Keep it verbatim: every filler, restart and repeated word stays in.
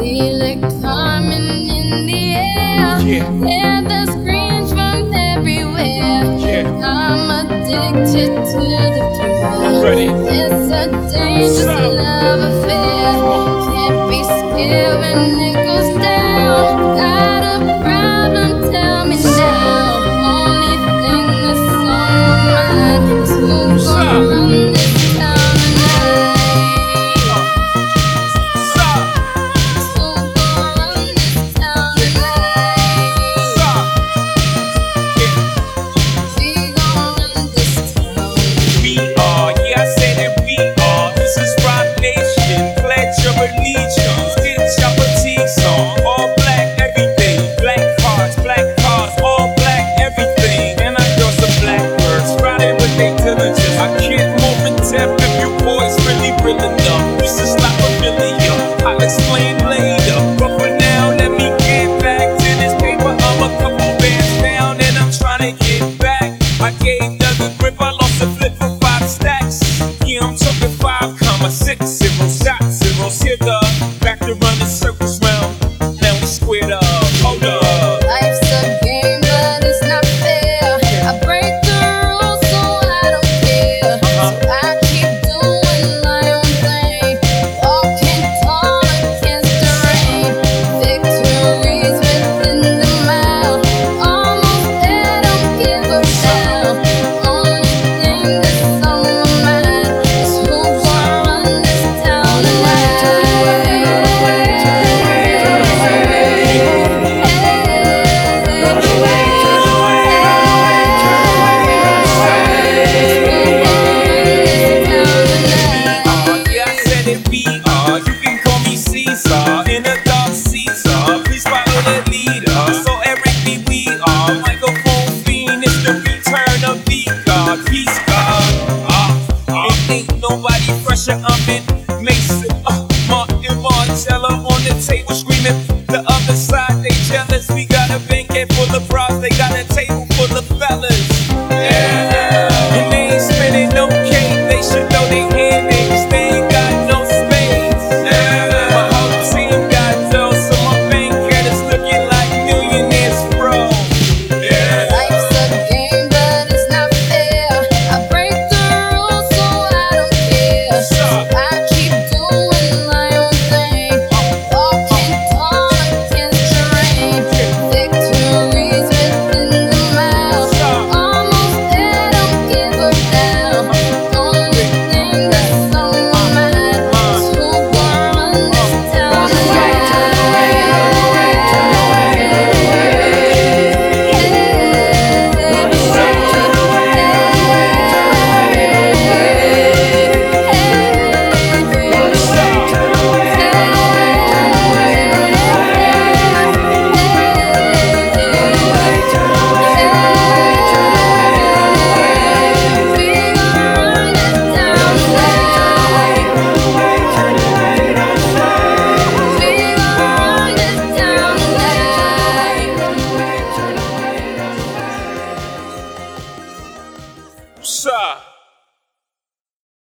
feel it coming in the air. Yeah. Hear the screams from everywhere. Yeah. I'm addicted to the I'm thrill. ready. It's a dangerous So. love affair. Can't be scared when it goes down. Got a problem? Tell me now. Only thing that's on my mind is who's gonna run this town tonight. I can't move and tap if your boy's really real enough. This is not familiar, I'll explain later. But for now, let me get back to this paper. I'm a couple bands down and I'm trying to get back. I gave Doug a grip, I lost a flip for five stacks. Yeah, I'm talking five comma six zero shot zeros. Here the back to running circles round. Now we squared up. Hold up. Life's a game, but it's not fair. I break the rules, so I don't care. So I keep doing my own thing, walking tall against the rain. Victories within the mile, almost there, don't give up now. Only thing that's on my mind is who's gonna run this town tonight. You can call me Caesar, in a dark Caesar. Please follow the leader. So Eric B. we are microphone fiend. It's the return of the God, peace God. Ah, uh, uh, it ain't nobody fresher. I'm in Mason, uh, Martin Marcello.